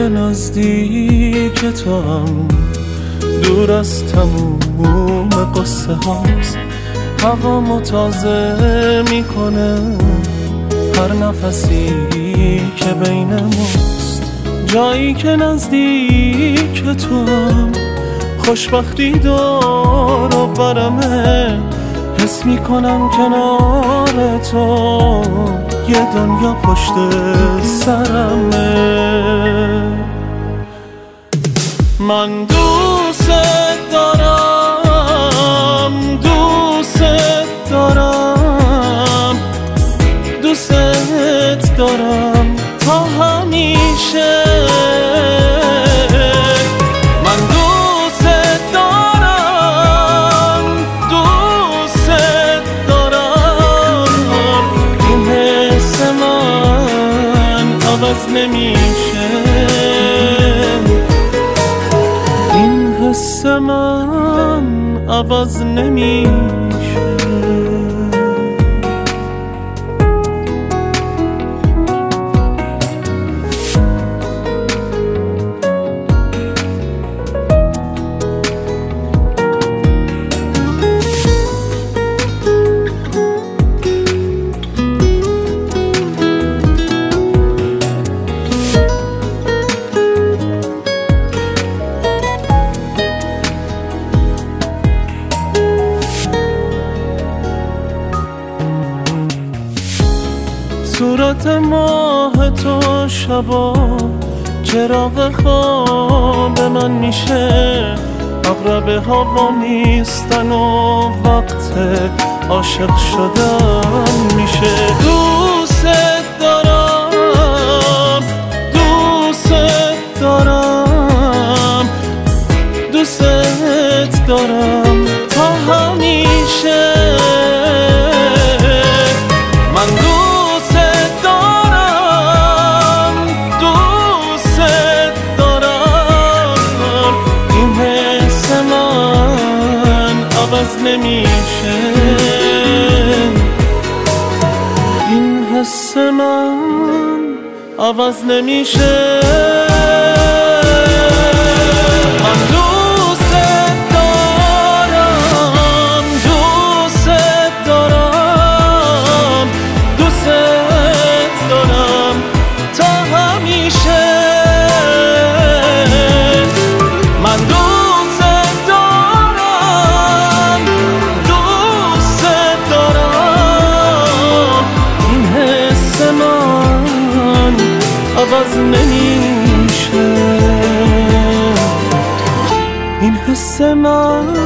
نزدیک تو هم دور از تموم قصه هاست. هوامو تازه میکنه هر نفسی که بین ماست. جایی که نزدیک تو هم خوشبختی دور و برمه. حس میکنم کنار تو یه دنیا پشت سرمه. من دوست دارم، دوست دارم، دوست دارم تا همیشه. من دوست دارم، دوست دارم. این حس من عوض نمیشه، این حس من عوض نمیشه. صورت ماه تو شبا چراغ خواب من میشه. عقربه ها میستن و وقت عاشق شدن میشه. دوست دارم، دوست دارم، دوست دارم تا همیشه. من دوست دارم، دوست دارم. این حس من عوض نمیشه، این حس من عوض نمیشه. من دوست دارم، دوست دارم، دوست دارم تا همیشه. من دوست دارم، دوست دارم. این حس من عوض نمیشه، این حس من